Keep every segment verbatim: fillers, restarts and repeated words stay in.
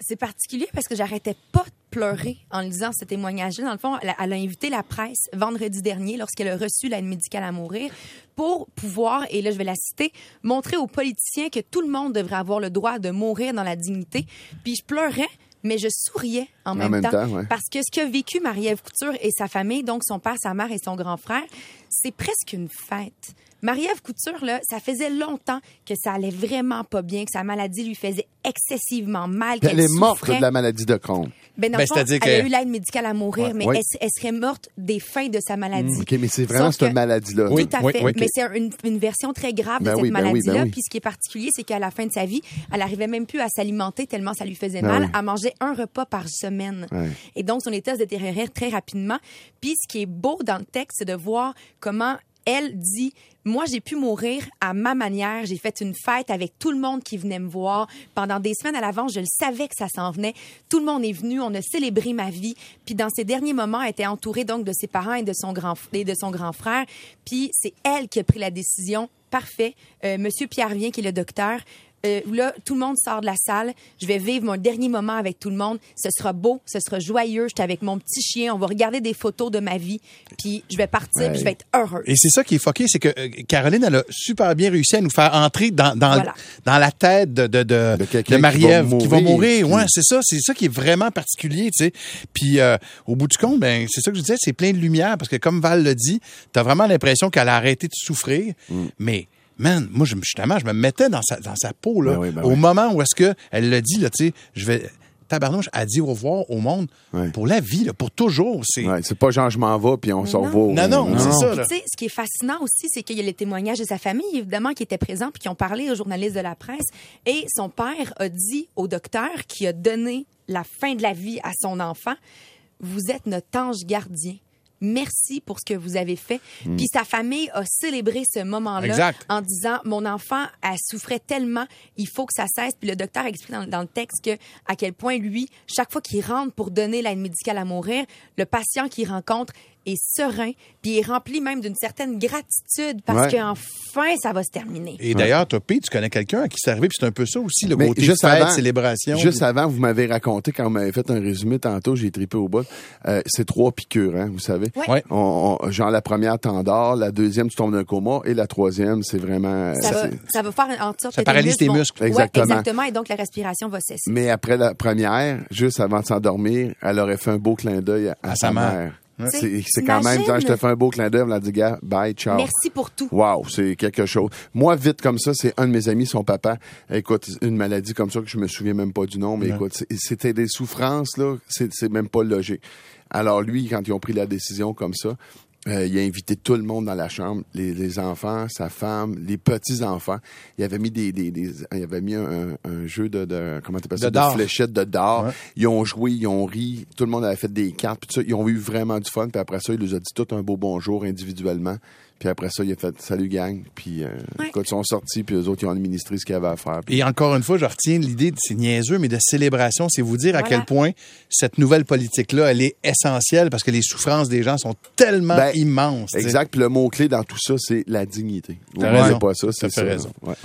c'est particulier parce que j'arrêtais pas de pleurer en lisant ce témoignage-là. Dans le fond, elle a, elle a invité la presse vendredi dernier, lorsqu'elle a reçu l'aide médicale à mourir, pour pouvoir, et là je vais la citer, montrer aux politiciens que tout le monde devrait avoir le droit de mourir dans la dignité. Puis je pleurais, mais je souriais en, en même, même temps, temps ouais. parce que ce qu'a vécu Marie-Ève Couture et sa famille, donc son père, sa mère et son grand frère, c'est presque une fête. Marie-Ève Couture, là, ça faisait longtemps que ça allait vraiment pas bien, que sa maladie lui faisait excessivement mal, qu'elle Elle est morte souffrait. de la maladie de Crohn. Ben, dans Ben, le fond, c'est-à-dire elle que- a eu l'aide médicale à mourir, Ouais. mais Oui. elle, elle serait morte des fins de sa maladie. Mmh, OK, mais c'est vraiment Sauf cette que- maladie-là. Oui. Tout à fait. oui. Mais c'est une, une version très grave de Ben cette oui, ben oui, maladie-là. ben oui. Puis ce qui est particulier, c'est qu'à la fin de sa vie, elle arrivait même plus à s'alimenter tellement ça lui faisait Ben mal. oui. Elle mangeait un repas par semaine. Ouais. Et donc, son état se détériorait très rapidement. Puis ce qui est beau dans le texte, c'est de voir comment elle dit « Moi, j'ai pu mourir à ma manière. J'ai fait une fête avec tout le monde qui venait me voir. Pendant des semaines à l'avance, je le savais que ça s'en venait. Tout le monde est venu. On a célébré ma vie. Puis dans ces derniers moments, elle était entourée donc de ses parents et de son grand, et de son grand frère. Puis c'est elle qui a pris la décision. Parfait. Euh, Monsieur Pierre vient, qui est le docteur. Euh, là, tout le monde sort de la salle. Je vais vivre mon dernier moment avec tout le monde. Ce sera beau, ce sera joyeux. J'étais avec mon petit chien. On va regarder des photos de ma vie. Puis je vais partir, Ouais. puis je vais être heureuse. Et c'est ça qui est fucké, c'est que euh, Caroline, elle a super bien réussi à nous faire entrer dans, dans, Voilà. dans la tête de, de, de, De quelqu'un de Marie-Ève qui va qui va mourir. mourir. Ouais, c'est ça. C'est ça qui est vraiment particulier, tu sais. Puis euh, au bout du compte, ben, c'est ça que je disais, c'est plein de lumière parce que comme Val l'a dit, t'as vraiment l'impression qu'elle a arrêté de souffrir. Mm. Mais man, moi, je, justement, je me mettais dans sa, dans sa peau, là, Ben oui, ben au oui. moment où est-ce que elle l'a dit, là, tu sais, je vais... Tabarnouche, elle dit au revoir au monde Ouais. pour la vie, là, pour toujours. C'est... Ouais, c'est pas genre je m'en vais puis on s'en Non. va. Non, non, c'est ça. Puis, Là. tu sais, ce qui est fascinant aussi, c'est qu'il y a les témoignages de sa famille, évidemment, qui étaient présents puis qui ont parlé aux journalistes de la presse. Et son père a dit au docteur qui a donné la fin de la vie à son enfant, « Vous êtes notre ange gardien. Merci pour ce que vous avez fait. Mm. Puis sa famille a célébré ce moment-là Exact. en disant « Mon enfant, elle souffrait tellement, il faut que ça cesse. » Puis le docteur explique dans, dans le texte que à quel point, lui, chaque fois qu'il rentre pour donner l'aide médicale à mourir, le patient qu'il rencontre est serein, puis est rempli même d'une certaine gratitude parce Ouais. qu'enfin, ça va se terminer. Et d'ailleurs, toi, P, tu connais quelqu'un à qui c'est arrivé, puis c'est un peu ça aussi, le Mais côté juste fête, avant- célébration. Juste avant, vous m'avez raconté, quand vous m'avez fait un résumé tantôt, j'ai trippé au bout, euh, c'est trois piqûres, hein, vous savez. Ouais. Ouais. On, on- genre, la première, t'endors, la deuxième, tu tombes d'un coma, et la troisième, c'est vraiment... Ça, va, c'est- ça va faire en sorte Ça que paralyse tes vont- muscles. Ouais, Exactement. exactement, et donc la respiration va cesser. Mais après la première, juste avant de s'endormir, elle aurait fait un beau clin d'œil à, À sa sa mère. mère. Ouais. C'est, c'est quand même, T'imagines? genre, je te fais un beau clin d'œil, elle a dit, gars, bye, ciao. Merci pour tout. Wow, c'est quelque chose. Moi, vite comme ça, c'est un de mes amis, son papa. Écoute, une maladie comme ça que je me souviens même pas du nom, mais Ouais. écoute, c'est- c'était des souffrances, là, c'est, c'est même pas logique. Alors lui, quand ils ont pris la décision comme ça, euh, il a invité tout le monde dans la chambre, les, les enfants, sa femme, les petits-enfants. Il avait mis des, des, des il avait mis un, un jeu de, de comment t'appelles ça, De dard. fléchettes de dard. Ouais. Ils ont joué, ils ont ri, tout le monde avait fait des cartes, puis tout ça. Ils ont eu vraiment du fun, puis après ça, il nous a dit tout un beau bonjour individuellement. Puis après ça, il a fait « Salut gang », puis euh, Ouais. écoute, ils sont sortis, puis eux autres, ils ont administré ce qu'il y avait à faire. Puis- Et encore une fois, je retiens l'idée de ces niaiseux, mais de célébration, c'est vous dire à Voilà. quel point cette nouvelle politique-là, elle est essentielle parce que les souffrances des gens sont tellement Ben, immenses. tu sais. Exact, puis le mot-clé dans tout ça, c'est la dignité. T'as Oubliez raison. pas ça, c'est T'as fait ça. raison. Ouais,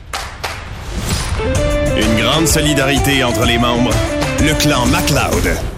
ouais. Une grande solidarité entre les membres. Le clan MacLeod.